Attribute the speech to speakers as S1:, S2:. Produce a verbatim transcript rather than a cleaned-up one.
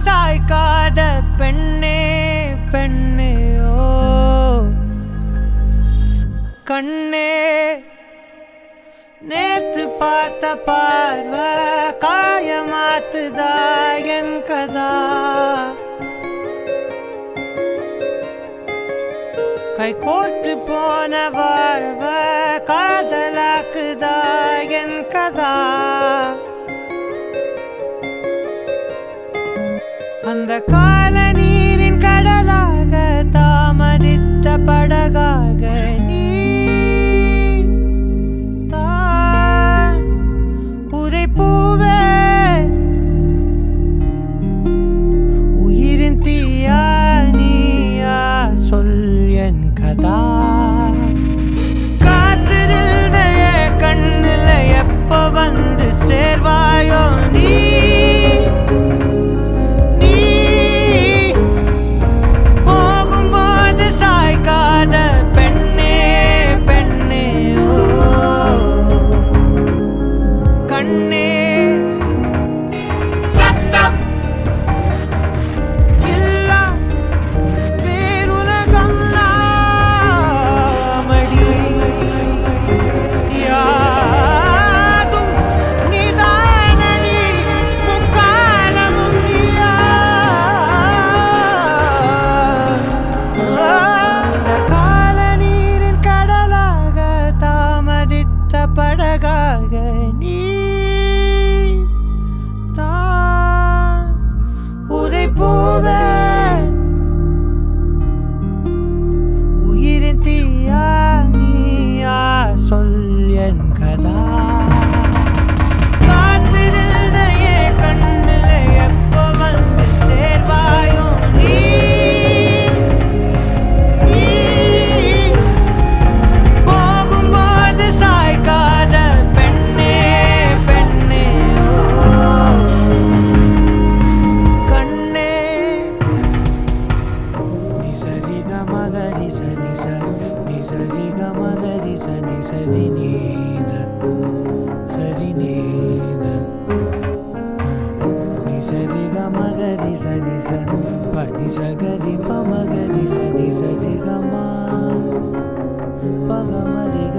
S1: சாய்க்காத பெண்ணே பெண்ணே ஓ கண்ணே நேத்து பார்த்த பார்வை காயமாத்துதா என் கதா கை கோர்த்து போன வாழ்வ காதலாக்குதா என் கதா அந்த கால நீரின் கடலாக தாமதித்த படகாக நீ தான் உரைப்பூவே உயிரின் தீயா நீயா சொல் என் கதா காத்திருந்த கண்ணுல எப்ப வந்து சேர்வாயோ நீ படகாக நீ தான் உரைப்பூவே உயிரின் தீயா நீயா சொல் என் கதா காத்திருந்த என் கண்ணுல எப்ப வந்து சேர்வாயோ நீ Sari ga ma ga ri sa ni sari ni da sari ni da ni sari ga ma ga ri sa ni sa pa ni sa ga ri pa ma ga ri sa ni sari ga ma pa ga ma ri